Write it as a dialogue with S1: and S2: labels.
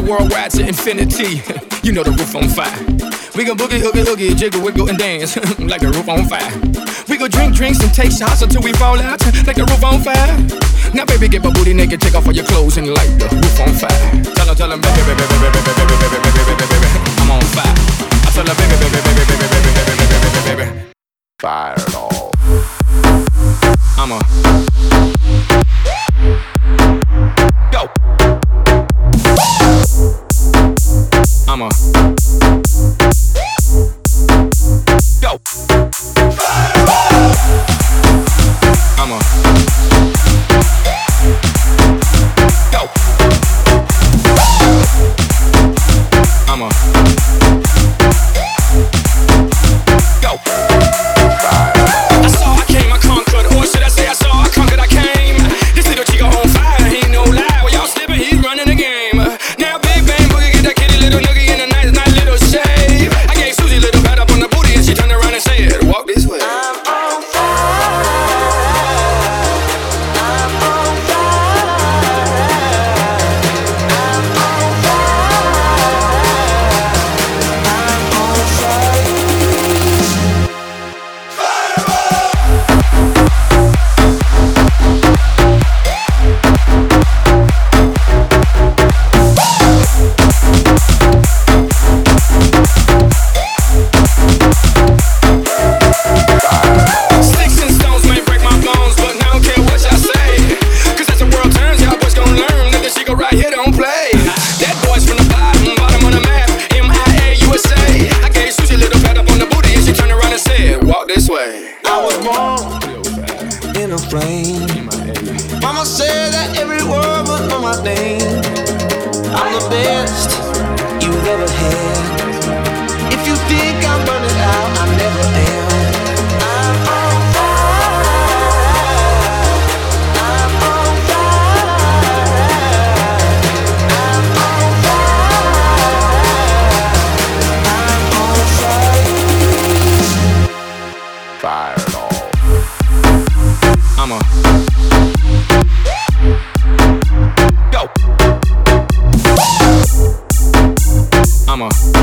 S1: worldwide to infinity. You know the roof on fire. We gon' boogie, oogie, oogie, jiggle, wiggle, and dance like the roof on fire. We gon' drink drinks and take shots until we fall out like the roof on fire. Now baby, get my booty naked, take off all your clothes and light the roof on fire. Tell him, baby, baby, baby, baby, baby, baby, baby, baby, baby, I'm on fire. I tell her, baby, baby, baby, baby, baby, baby, baby, baby, baby, fire it all. I'm a go. I'm a go. I'm a go. I'm a go. I saw, I came, I conquered, or should I say I saw, I conquered, I came. This little chico on fire, ain't no lie. Well, y'all slipping, he's running the game. Now big bang boogie, get that kitty little noogie in a nice, nice little shave. I gave Susie a little pat up on the booty and she turned around and said, walk this way. I'm on fire. I'm on fire. I'm on sticks and stones may break my bones, but I don't care what y'all say. Cause as the world turns, y'all boys gon' learn that this shit go right here don't play. That boy's from the bottom of the map, MIA, USA. I gave Susie a little pat up on the booty and she turned around and said, walk this way.
S2: I was born in a flame. Mama said that every word was on my name. I'm the best you've ever had. If you think I'm burning out, I never am. I'm on fire. I'm on fire. I'm on fire. I'm on fire.
S1: Fire it all. I'm a go. I'm a